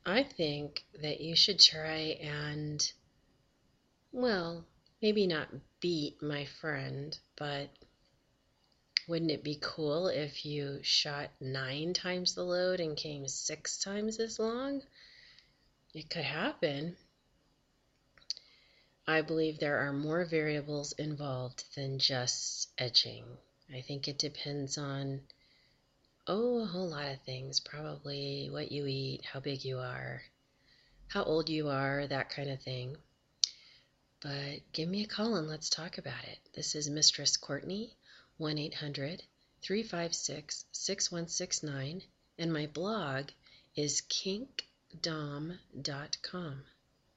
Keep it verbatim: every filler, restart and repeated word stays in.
I think that you should try and, well, maybe not beat my friend, but wouldn't it be cool if you shot nine times the load and came six times as long? It could happen. I believe there are more variables involved than just etching. I think it depends on, oh, a whole lot of things. Probably what you eat, how big you are, how old you are, that kind of thing. But give me a call and let's talk about it. This is Mistress Courtney, one eight hundred, three five six, six one six nine, and my blog is kink dom dot com.